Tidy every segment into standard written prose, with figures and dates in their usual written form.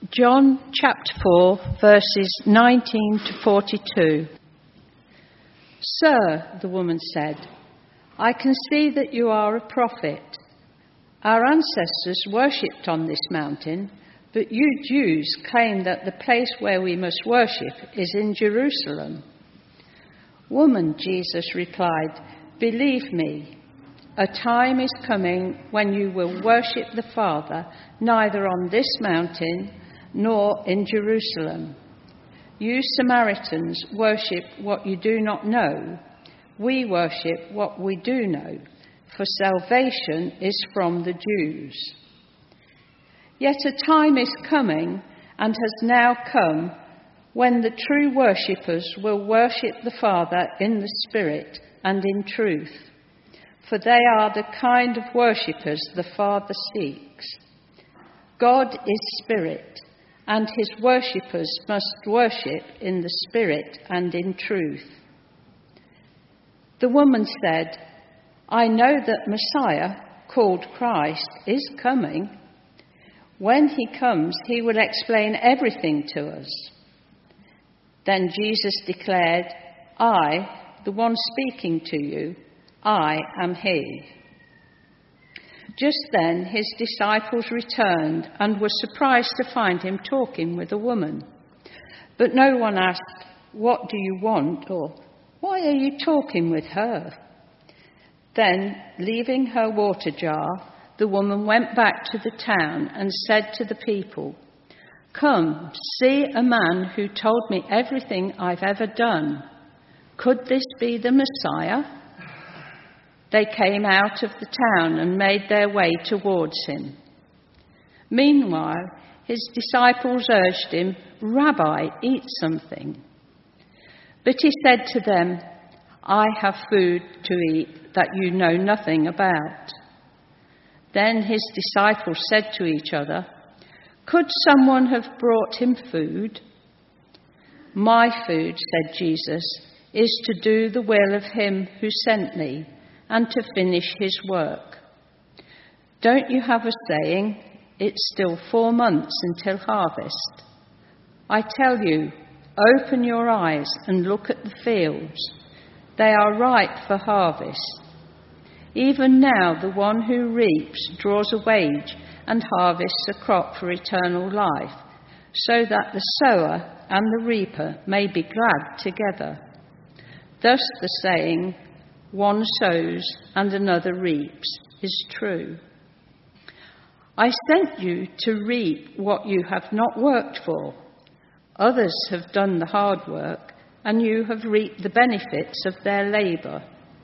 John chapter 4, verses 19 to 42. "Sir," the woman said, "I can see that you are a prophet. Our ancestors worshipped on this mountain, but you Jews claim that the place where we must worship is in Jerusalem." "Woman," Jesus replied, "believe me, a time is coming when you will worship the Father neither on this mountain nor in Jerusalem. You Samaritans worship what you do not know. We worship what we do know, for salvation is from the Jews. Yet a time is coming, and has now come, when the true worshippers will worship the Father in the Spirit and in truth, for they are the kind of worshippers the Father seeks. God is Spirit, and his worshippers must worship in the Spirit and in truth." The woman said, "I know that Messiah, called Christ, is coming. When he comes, he will explain everything to us." Then Jesus declared, "I, the one speaking to you, I am he." Just then his disciples returned and were surprised to find him talking with a woman. But no one asked, "What do you want?" or "Why are you talking with her?" Then, leaving her water jar, the woman went back to the town and said to the people, "Come, see a man who told me everything I've ever done. Could this be the Messiah?" They came out of the town and made their way towards him. Meanwhile, his disciples urged him, "Rabbi, eat something." But he said to them, "I have food to eat that you know nothing about." Then his disciples said to each other, "Could someone have brought him food?" "My food," said Jesus, "is to do the will of him who sent me and to finish his work. Don't you have a saying, 'It's still 4 months until harvest'? I tell you, open your eyes and look at the fields. They are ripe for harvest. Even now the one who reaps draws a wage and harvests a crop for eternal life, so that the sower and the reaper may be glad together. Thus the saying, 'One sows and another reaps,' is true. I sent you to reap what you have not worked for. Others have done the hard work, and you have reaped the benefits of their labour."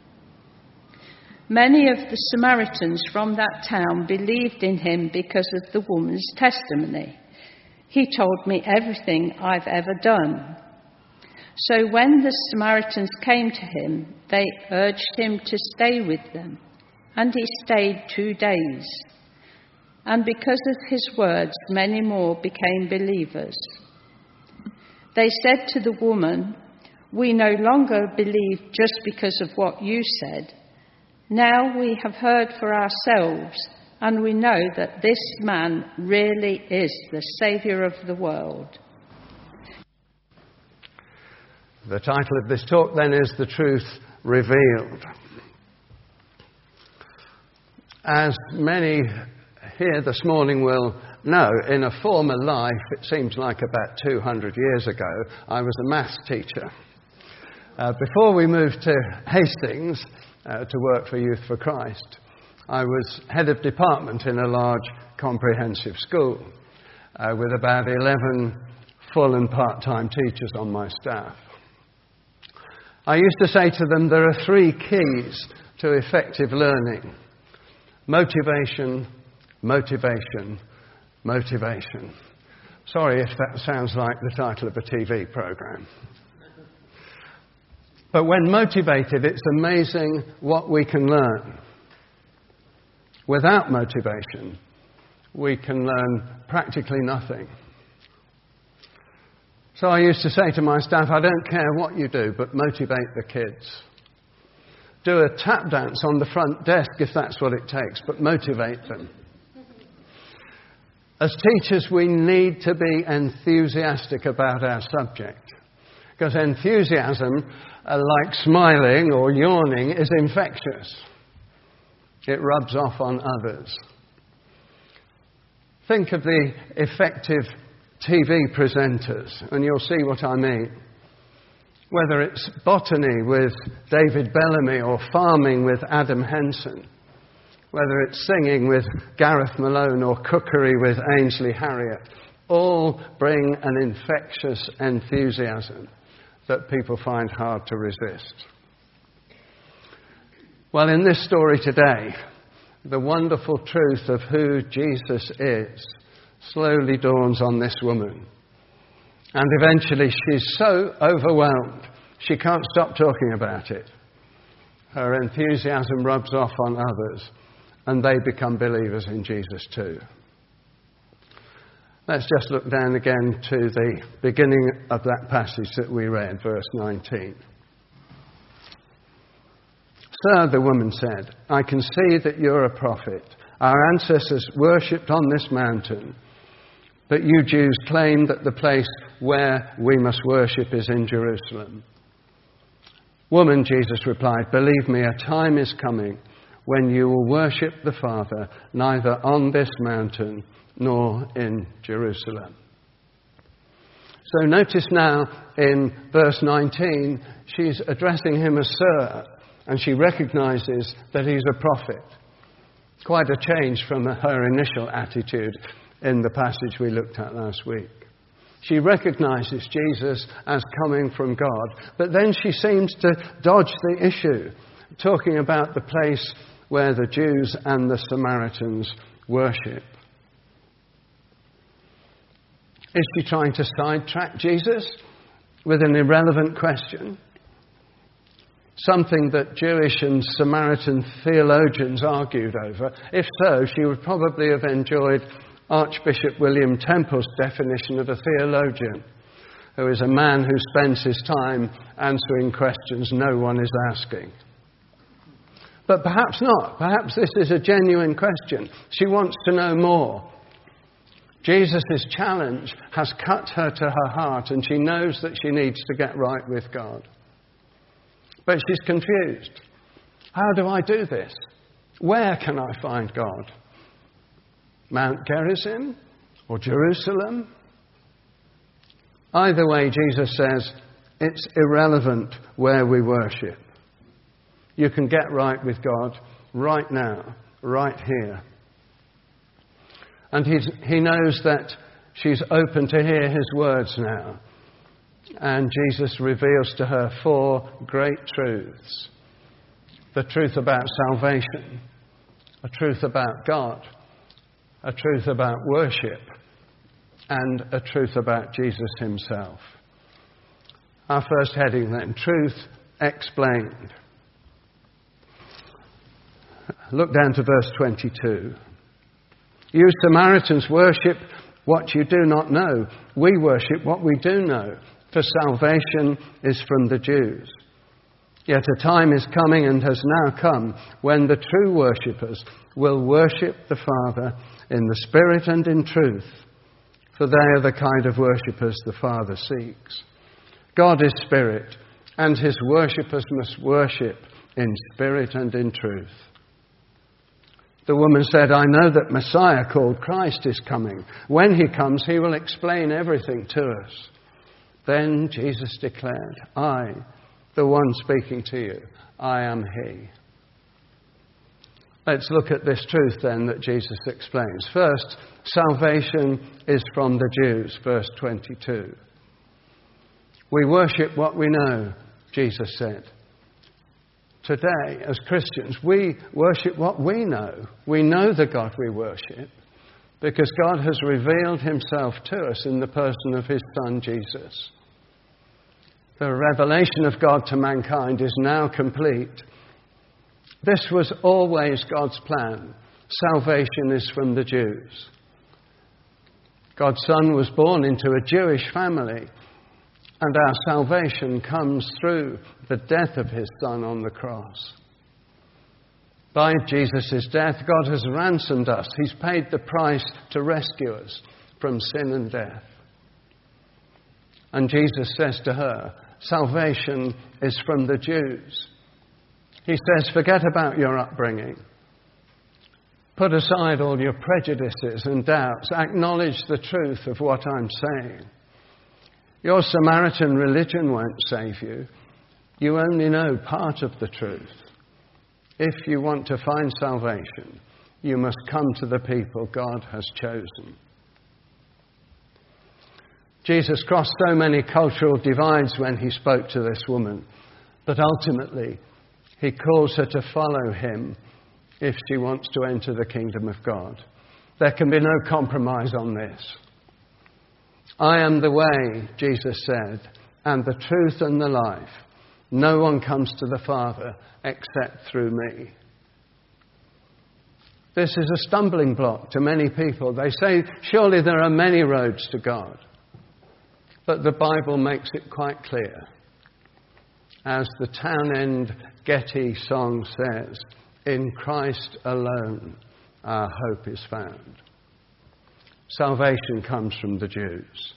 Many of the Samaritans from that town believed in him because of the woman's testimony. "He told me everything I've ever done." So when the Samaritans came to him, they urged him to stay with them, and he stayed 2 days. And because of his words, many more became believers. They said to the woman, "We no longer believe just because of what you said. Now we have heard for ourselves, and we know that this man really is the Saviour of the world." The title of this talk then is "The Truth Revealed." As many here this morning will know, in a former life, it seems like about 200 years ago, I was a maths teacher. Before we moved to Hastings to work for Youth for Christ, I was head of department in a large comprehensive school with about 11 full and part-time teachers on my staff. I used to say to them, there are 3 keys to effective learning: motivation, motivation, motivation. Sorry if that sounds like the title of a TV program. But when motivated, it's amazing what we can learn. Without motivation, we can learn practically nothing. So I used to say to my staff, I don't care what you do, but motivate the kids. Do a tap dance on the front desk if that's what it takes, but motivate them. As teachers, we need to be enthusiastic about our subject, because enthusiasm, like smiling or yawning, is infectious. It rubs off on others. Think of the effective TV presenters, and you'll see what I mean. Whether it's botany with David Bellamy or farming with Adam Henson, whether it's singing with Gareth Malone or cookery with Ainsley Harriott, all bring an infectious enthusiasm that people find hard to resist. Well, in this story today, the wonderful truth of who Jesus is slowly dawns on this woman. And eventually she's so overwhelmed, she can't stop talking about it. Her enthusiasm rubs off on others, and they become believers in Jesus too. Let's just look down again to the beginning of that passage that we read, verse 19. Sir, the woman said, I can see that you're a prophet. Our ancestors worshipped on this mountain, but you Jews claim that the place where we must worship is in Jerusalem. Woman, Jesus replied, believe me, a time is coming when you will worship the Father neither on this mountain nor in Jerusalem. So notice now in verse 19, she's addressing him as Sir, and she recognizes that he's a prophet. Quite a change from her initial attitude in the passage we looked at last week. She recognizes Jesus as coming from God, but then she seems to dodge the issue, talking about the place where the Jews and the Samaritans worship. Is she trying to sidetrack Jesus with an irrelevant question? Something that Jewish and Samaritan theologians argued over. If so, she would probably have enjoyed Archbishop William Temple's definition of a theologian, who is a man who spends his time answering questions no one is asking. But perhaps not. Perhaps this is a genuine question. She wants to know more. Jesus' challenge has cut her to her heart, and she knows that she needs to get right with God. But she's confused. How do I do this? Where can I find God? Mount Gerizim or Jerusalem? Either way, Jesus says, it's irrelevant where we worship. You can get right with God right now, right here. And he knows that she's open to hear his words now. And Jesus reveals to her 4 great truths. The truth about salvation, a truth about God, a truth about worship, and a truth about Jesus himself. Our first heading then, Truth Explained. Look down to verse 22. You Samaritans worship what you do not know. We worship what we do know, for salvation is from the Jews. Yet a time is coming and has now come when the true worshippers will worship the Father in the Spirit and in truth, for they are the kind of worshippers the Father seeks. God is Spirit, and his worshippers must worship in spirit and in truth. The woman said, I know that Messiah called Christ is coming. When he comes, he will explain everything to us. Then Jesus declared, I, the one speaking to you, I am he. Let's look at this truth then that Jesus explains. First, salvation is from the Jews, verse 22. We worship what we know, Jesus said. Today, as Christians, we worship what we know. We know the God we worship because God has revealed himself to us in the person of his Son, Jesus. The revelation of God to mankind is now complete. This was always God's plan. Salvation is from the Jews. God's Son was born into a Jewish family, and our salvation comes through the death of his Son on the cross. By Jesus' death, God has ransomed us. He's paid the price to rescue us from sin and death. And Jesus says to her, salvation is from the Jews. He says, forget about your upbringing. Put aside all your prejudices and doubts. Acknowledge the truth of what I'm saying. Your Samaritan religion won't save you. You only know part of the truth. If you want to find salvation, you must come to the people God has chosen. Jesus crossed so many cultural divides when he spoke to this woman, but ultimately he calls her to follow him if she wants to enter the kingdom of God. There can be no compromise on this. I am the way, Jesus said, and the truth and the life. No one comes to the Father except through me. This is a stumbling block to many people. They say, surely there are many roads to God. But the Bible makes it quite clear. As the Townend Getty song says, in Christ alone our hope is found. Salvation comes from the Jews.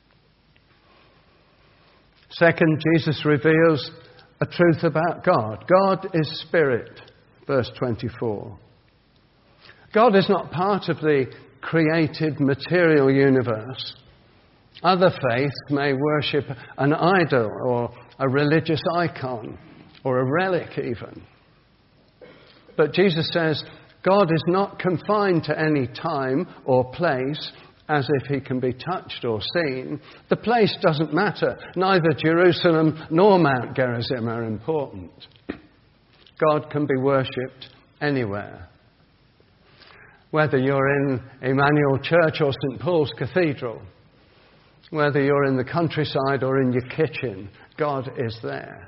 Second, Jesus reveals a truth about God. God is spirit, verse 24. God is not part of the created material universe. Other faiths may worship an idol or a religious icon or a relic even. But Jesus says God is not confined to any time or place as if he can be touched or seen. The place doesn't matter. Neither Jerusalem nor Mount Gerizim are important. God can be worshipped anywhere. Whether you're in Emmanuel Church or St. Paul's Cathedral, whether you're in the countryside or in your kitchen, God is there.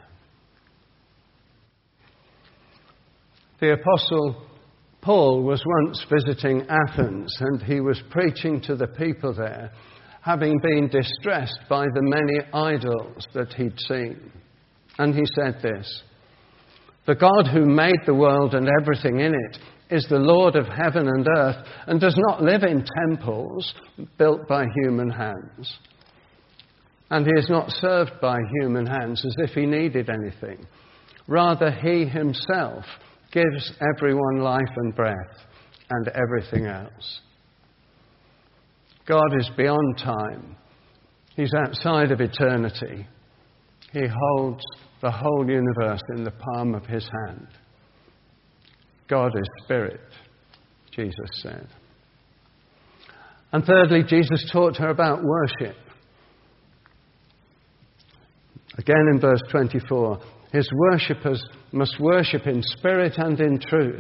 The Apostle Paul was once visiting Athens, and he was preaching to the people there, having been distressed by the many idols that he'd seen. And he said this, "The God who made the world and everything in it is the Lord of heaven and earth, and does not live in temples built by human hands. And he is not served by human hands as if he needed anything. Rather, he himself gives everyone life and breath and everything else." God is beyond time. He's outside of eternity. He holds the whole universe in the palm of his hand. God is spirit, Jesus said. And thirdly, Jesus taught her about worship. Again in verse 24, his worshippers must worship in spirit and in truth.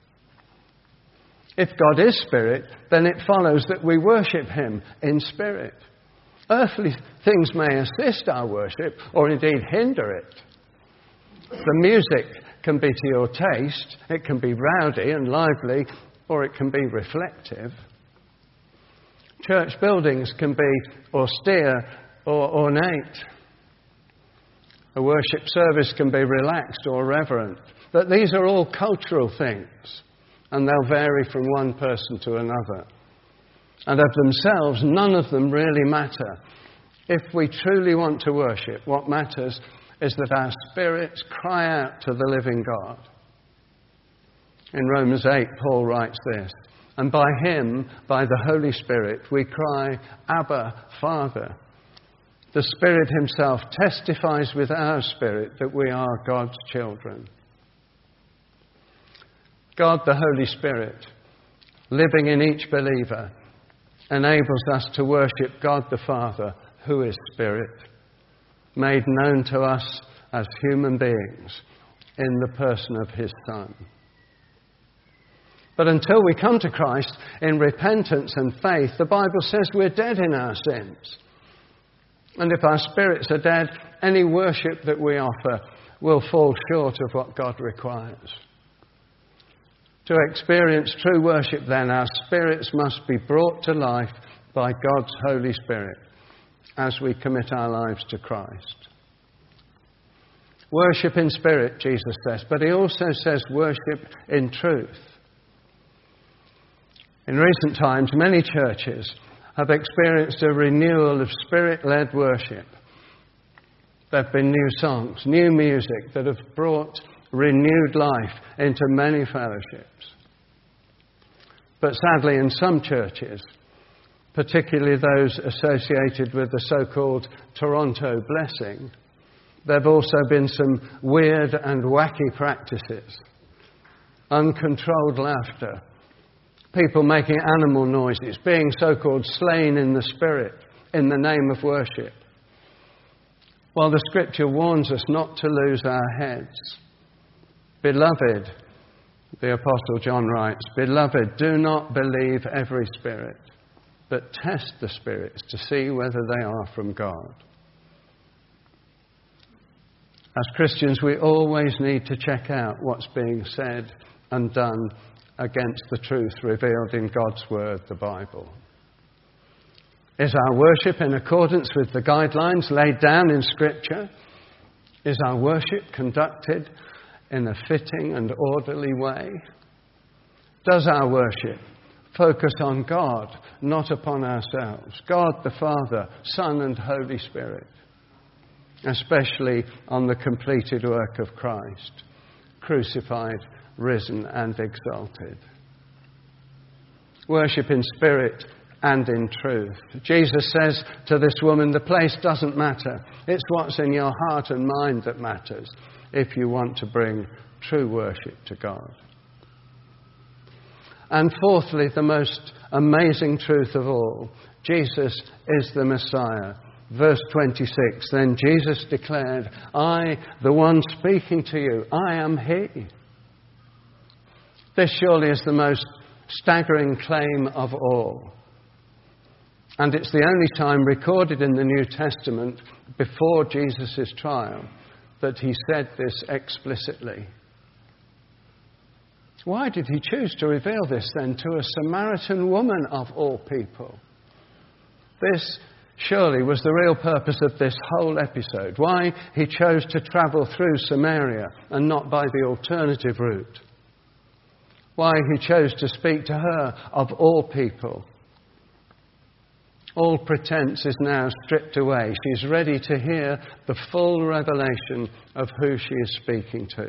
If God is spirit, then it follows that we worship him in spirit. Earthly things may assist our worship or indeed hinder it. The music can be to your taste, it can be rowdy and lively, or it can be reflective. Church buildings can be austere or ornate. A worship service can be relaxed or reverent. But these are all cultural things, and they'll vary from one person to another. And of themselves, none of them really matter. If we truly want to worship, what matters is that our spirits cry out to the living God. In Romans 8, Paul writes this, "And by him, by the Holy Spirit, we cry, Abba, Father." The Spirit himself testifies with our spirit that we are God's children. God, the Holy Spirit, living in each believer, enables us to worship God the Father, who is Spirit, made known to us as human beings in the person of his Son. But until we come to Christ in repentance and faith, the Bible says we're dead in our sins. And if our spirits are dead, any worship that we offer will fall short of what God requires. To experience true worship, then, our spirits must be brought to life by God's Holy Spirit as we commit our lives to Christ. Worship in spirit, Jesus says, but he also says worship in truth. In recent times, many churches have experienced a renewal of spirit-led worship. There have been new songs, new music that have brought renewed life into many fellowships. But sadly, in some churches, particularly those associated with the so-called Toronto blessing, there have also been some weird and wacky practices. Uncontrolled laughter, people making animal noises, being so-called slain in the spirit in the name of worship. While the scripture warns us not to lose our heads. Beloved, the Apostle John writes, Beloved, do not believe every spirit, but test the spirits to see whether they are from God. As Christians, we always need to check out what's being said and done against the truth revealed in God's Word, the Bible. Is our worship in accordance with the guidelines laid down in Scripture? Is our worship conducted in a fitting and orderly way? Does our worship focus on God, not upon ourselves? God the Father, Son and Holy Spirit, especially on the completed work of Christ, crucified, risen and exalted. Worship in spirit and in truth. Jesus says to this woman, the place doesn't matter. It's what's in your heart and mind that matters if you want to bring true worship to God. And fourthly, the most amazing truth of all, Jesus is the Messiah. Verse 26, then Jesus declared, I, the one speaking to you, I am He. This surely is the most staggering claim of all. And it's the only time recorded in the New Testament before Jesus' trial that he said this explicitly. Why did he choose to reveal this then to a Samaritan woman of all people? This surely was the real purpose of this whole episode. Why he chose to travel through Samaria and not by the alternative route. Why he chose to speak to her of all people. All pretense is now stripped away. She's ready to hear the full revelation of who she is speaking to.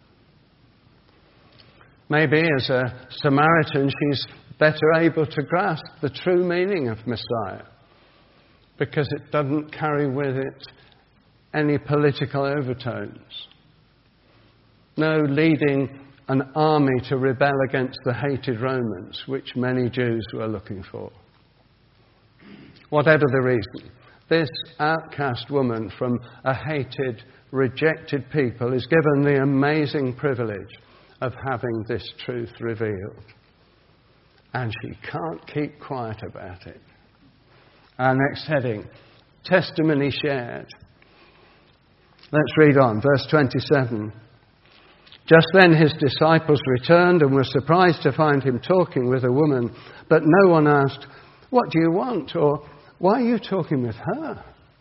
Maybe as a Samaritan, she's better able to grasp the true meaning of Messiah, because it doesn't carry with it any political overtones. No leading an army to rebel against the hated Romans, which many Jews were looking for. Whatever the reason, this outcast woman from a hated, rejected people is given the amazing privilege of having this truth revealed. And she can't keep quiet about it. Our next heading, testimony shared. Let's read on, verse 27. Just then his disciples returned and were surprised to find him talking with a woman, but no one asked, what do you want? Or why are you talking with her?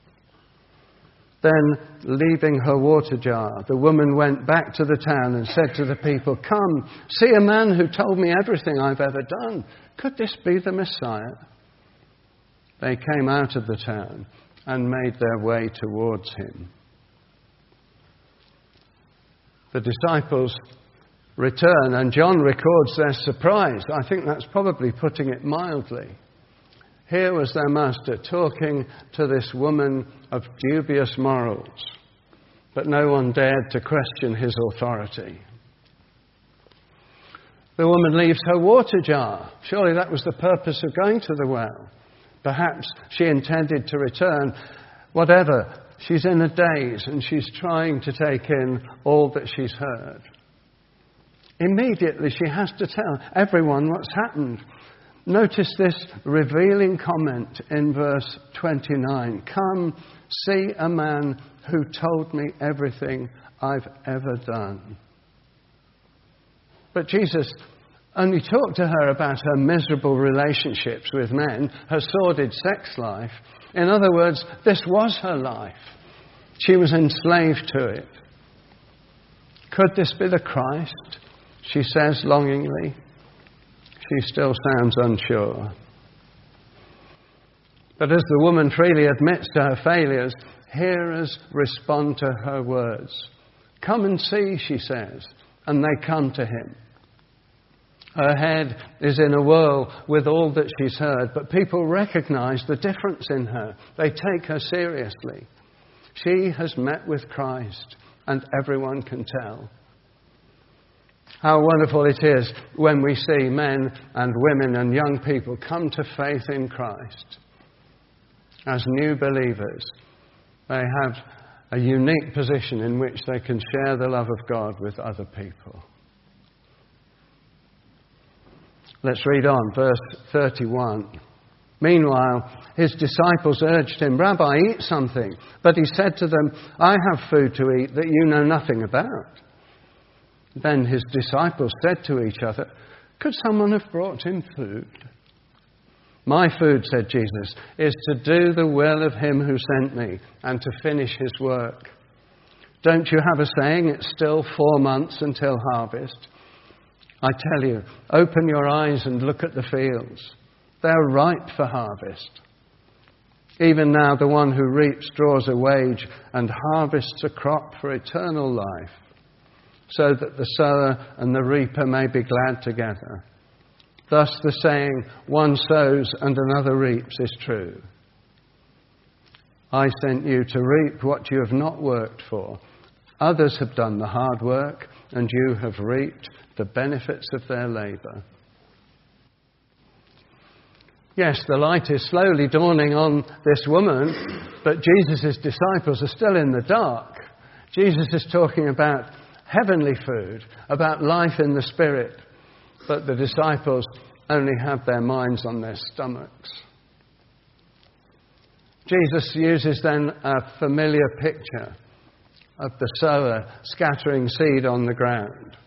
Then, leaving her water jar, the woman went back to the town and said to the people, come, see a man who told me everything I've ever done. Could this be the Messiah? They came out of the town and made their way towards him. The disciples return, and John records their surprise. I think that's probably putting it mildly. Here was their master talking to this woman of dubious morals, but no one dared to question his authority. The woman leaves her water jar. Surely that was the purpose of going to the well. Perhaps she intended to return. Whatever, she's in a daze and she's trying to take in all that she's heard. Immediately she has to tell everyone what's happened. Notice this revealing comment in verse 29. Come, see a man who told me everything I've ever done. But Jesus only talked to her about her miserable relationships with men, her sordid sex life. In other words, this was her life. She was enslaved to it. Could this be the Christ? She says longingly. She still sounds unsure. But as the woman freely admits to her failures, hearers respond to her words. Come and see, she says, and they come to him. Her head is in a whirl with all that she's heard, but people recognize the difference in her. They take her seriously. She has met with Christ, and everyone can tell. How wonderful it is when we see men and women and young people come to faith in Christ. As new believers, they have a unique position in which they can share the love of God with other people. Let's read on, verse 31. Meanwhile, his disciples urged him, Rabbi, eat something. But he said to them, I have food to eat that you know nothing about. Then his disciples said to each other, could someone have brought him food? My food, said Jesus, is to do the will of him who sent me and to finish his work. Don't you have a saying, it's still 4 months until harvest? I tell you, open your eyes and look at the fields. They're ripe for harvest. Even now the one who reaps draws a wage and harvests a crop for eternal life, so that the sower and the reaper may be glad together. Thus the saying, one sows and another reaps, is true. I sent you to reap what you have not worked for. Others have done the hard work, and you have reaped the benefits of their labour. Yes, the light is slowly dawning on this woman, but Jesus' disciples are still in the dark. Jesus is talking about heavenly food, about life in the Spirit, but the disciples only have their minds on their stomachs. Jesus uses then a familiar picture of the sower scattering seed on the ground.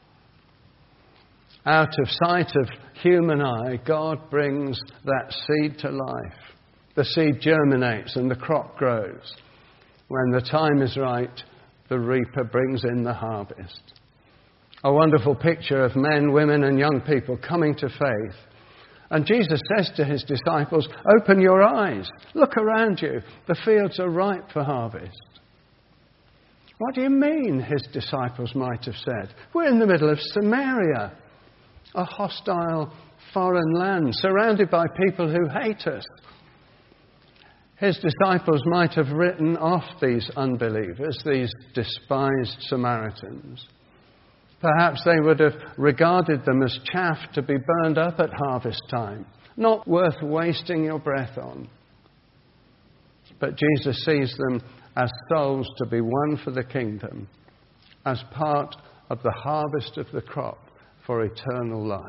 Out of sight of human eye, God brings that seed to life. The seed germinates and the crop grows. When the time is right, the reaper brings in the harvest. A wonderful picture of men, women and young people coming to faith. And Jesus says to his disciples, open your eyes, look around you, the fields are ripe for harvest. What do you mean, his disciples might have said? We're in the middle of Samaria, a hostile foreign land, surrounded by people who hate us. His disciples might have written off these unbelievers, these despised Samaritans. Perhaps they would have regarded them as chaff to be burned up at harvest time, not worth wasting your breath on. But Jesus sees them as souls to be won for the kingdom, as part of the harvest of the crop for eternal life.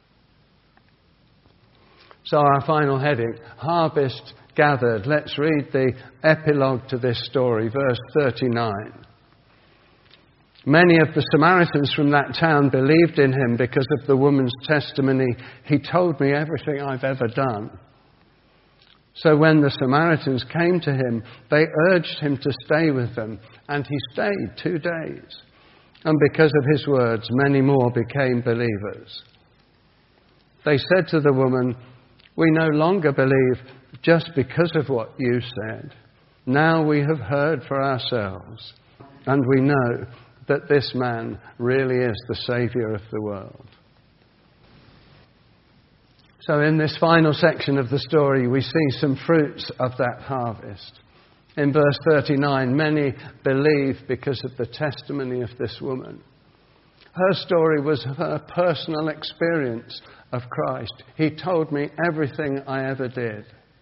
So our final heading, harvest gathered. Let's read the epilogue to this story, verse 39. Many of the Samaritans from that town believed in him because of the woman's testimony. He told me everything I've ever done. So when the Samaritans came to him, they urged him to stay with them, and he stayed 2 days. And because of his words, many more became believers. They said to the woman, we no longer believe just because of what you said. Now we have heard for ourselves, and we know that this man really is the Saviour of the world. So in this final section of the story, we see some fruits of that harvest. In verse 39, many believe because of the testimony of this woman. Her story was her personal experience of Christ. He told me everything I ever did.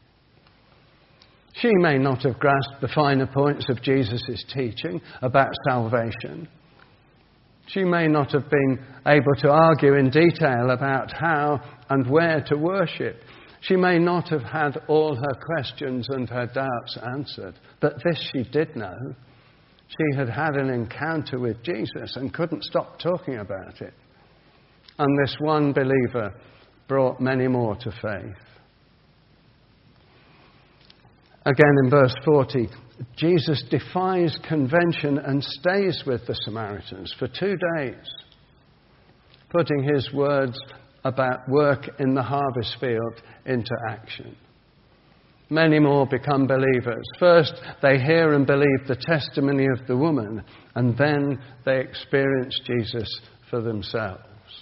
She may not have grasped the finer points of Jesus' teaching about salvation. She may not have been able to argue in detail about how and where to worship. She may not have had all her questions and her doubts answered. But this she did know. She had had an encounter with Jesus and couldn't stop talking about it. And this one believer brought many more to faith. Again in verse 40, Jesus defies convention and stays with the Samaritans for 2 days, putting his words about work in the harvest field into action. Many more become believers. First, they hear and believe the testimony of the woman, and then they experience Jesus for themselves.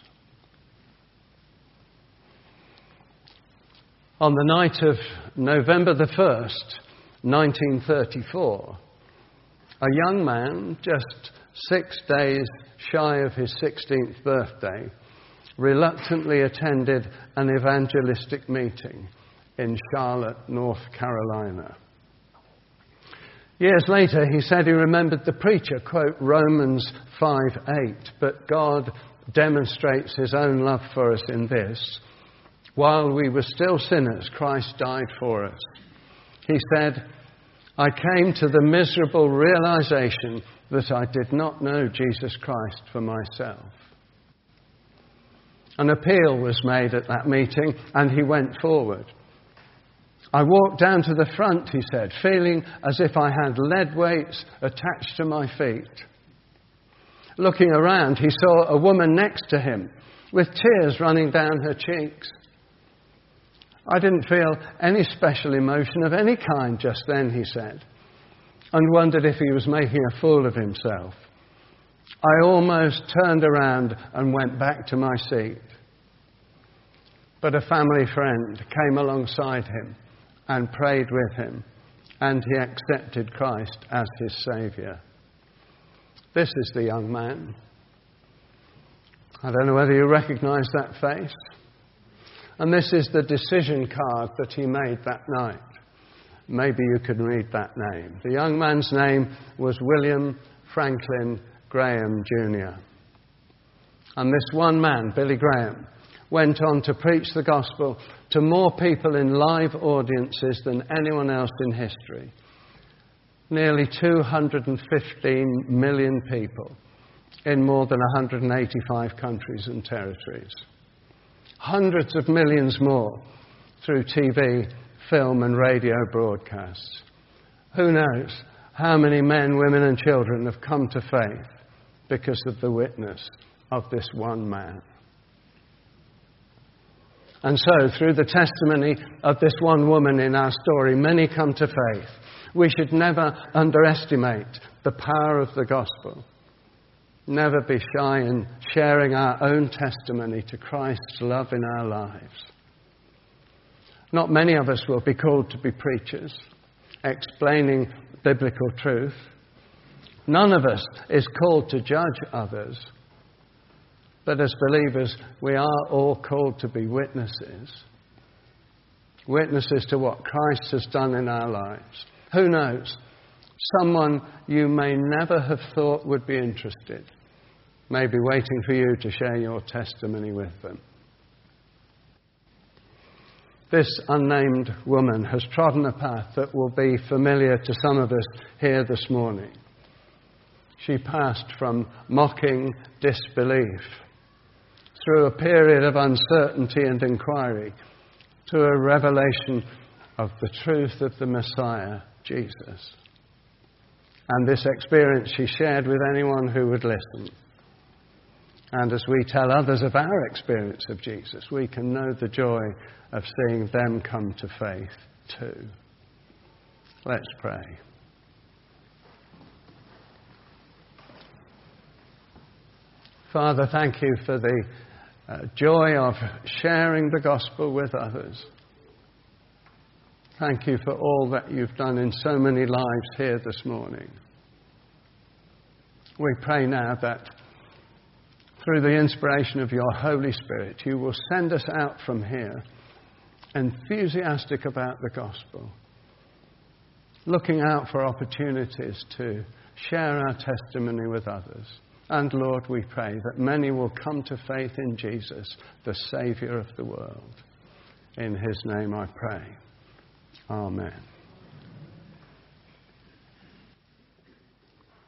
On the night of November the 1st, 1934, a young man, just 6 days shy of his 16th birthday, reluctantly attended an evangelistic meeting in Charlotte, North Carolina. Years later, he said he remembered the preacher quote Romans 5:8, but God demonstrates his own love for us in this: while we were still sinners, Christ died for us. He said, I came to the miserable realization that I did not know Jesus Christ for myself. An appeal was made at that meeting, and he went forward. I walked down to the front, he said, feeling as if I had lead weights attached to my feet. Looking around, he saw a woman next to him with tears running down her cheeks. I didn't feel any special emotion of any kind just then, he said, and wondered if he was making a fool of himself. I almost turned around and went back to my seat. But a family friend came alongside him and prayed with him, and he accepted Christ as his Saviour. This is the young man. I don't know whether you recognise that face. And this is the decision card that he made that night. Maybe you can read that name. The young man's name was William Franklin Graham Jr. And this one man, Billy Graham, went on to preach the gospel to more people in live audiences than anyone else in history. Nearly 215 million people in more than 185 countries and territories. Hundreds of millions more through TV, film and radio broadcasts. Who knows how many men, women and children have come to faith because of the witness of this one man. And so, through the testimony of this one woman in our story, many come to faith. We should never underestimate the power of the gospel. Never be shy in sharing our own testimony to Christ's love in our lives. Not many of us will be called to be preachers, explaining biblical truth. None of us is called to judge others. But as believers, we are all called to be witnesses. Witnesses to what Christ has done in our lives. Who knows? Someone you may never have thought would be interested may be waiting for you to share your testimony with them. This unnamed woman has trodden a path that will be familiar to some of us here this morning. She passed from mocking disbelief through a period of uncertainty and inquiry to a revelation of the truth of the Messiah, Jesus. And this experience she shared with anyone who would listen. And as we tell others of our experience of Jesus, we can know the joy of seeing them come to faith too. Let's pray. Father, thank you for the joy of sharing the gospel with others. Thank you for all that you've done in so many lives here this morning. We pray now that through the inspiration of your Holy Spirit, you will send us out from here enthusiastic about the gospel, looking out for opportunities to share our testimony with others. And Lord, we pray that many will come to faith in Jesus, the Saviour of the world. In his name I pray. Amen.